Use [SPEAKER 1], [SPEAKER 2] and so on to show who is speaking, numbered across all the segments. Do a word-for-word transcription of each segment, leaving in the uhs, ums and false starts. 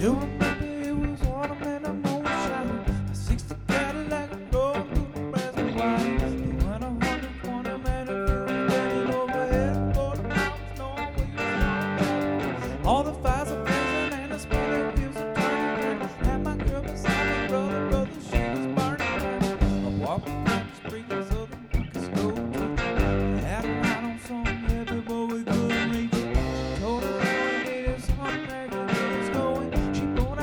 [SPEAKER 1] You remember it was autumn and the moon shine. A sixty Cadillac rolled through Nebraska wide. You went a hundred twenty man and you was bending overhead for the mountains, knowing where you was going. All the fires are blazing and the spinning wheels are turning. And my girl beside me, brother, brother, she was burning. I'm walking down the streets of the Lucas Road. We had a ride on some heavy, but we couldn't reach it. She told us we needed some ragged. She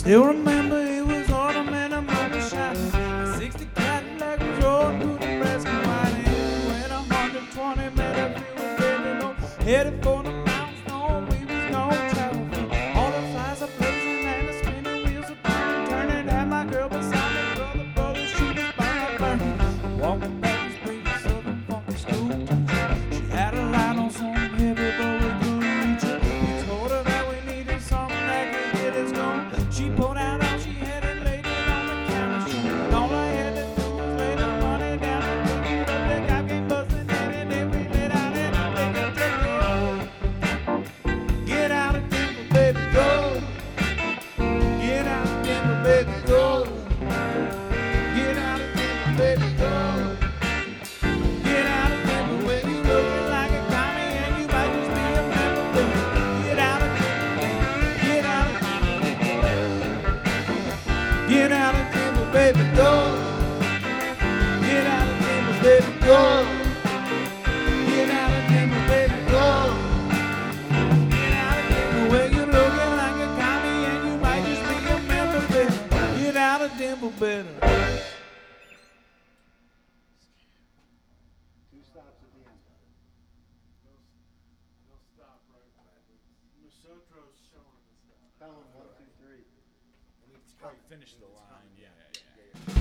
[SPEAKER 1] Still remember it was autumn and the moon was shining. A sixty Cadillac was rolling through the Nebraska white. And when a hundred twenty met up, we was bending over, headed for the mountains. No, we was gonna travel through. All the flies are blazing and the spinning wheels are turning, turning. Had my girl beside me, brother, brother, she was burning, burning. Walking back the street, southern funky school teacher. She had a light on some heavy, but we couldn't reach her. We told her that we needed something that could get us going. She pulled out all she had and laid it on the counter. She and all I had to do was lay the money down and pick it up. The guy came busting in and then we let out and I think I took it. Get out of Denver, baby, go. Get out of Denver, baby, go. Get out of Denver, baby, go. Get out of Denver where you looking like a commie and you might just be a member, baby. Get out of Denver, get out of Get out of Denver, baby, go. Get out of Denver, baby, go. Get out of Denver, baby, go. Get out of Denver where you looking like a commie and you might just be a member, baby. Get out of Denver, baby.
[SPEAKER 2] Two stops at the end.
[SPEAKER 3] They'll stop right back. Masotro's showing them the stuff.
[SPEAKER 2] Tell them one, two, three.
[SPEAKER 4] Probably finish the line. Yeah, yeah, yeah.